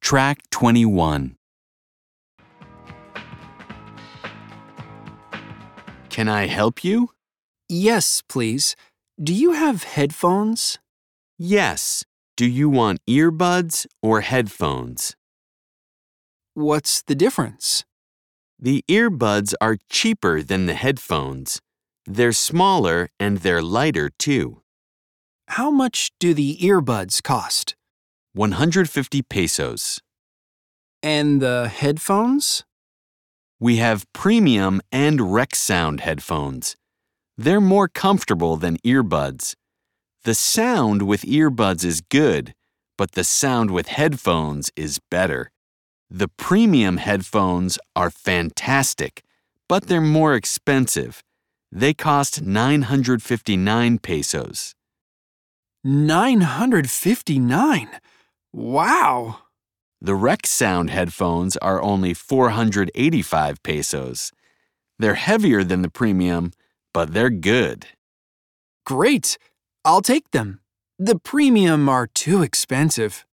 Track 21. Can I help you? Yes, please. Do you have headphones? Yes. Do you want earbuds or headphones? What's the difference? The earbuds are cheaper than the headphones. They're smaller and they're lighter too. How much do the earbuds cost? 150 pesos. And the headphones? We have premium and Rex Sound headphones. They're more comfortable than earbuds. The sound with earbuds is good, but the sound with headphones is better. The premium headphones are fantastic, but they're more expensive. They cost 959 pesos. 959? Wow! The Rex Sound headphones are only 485 pesos. They're heavier than the premium, but they're good. Great! I'll take them. The premium are too expensive.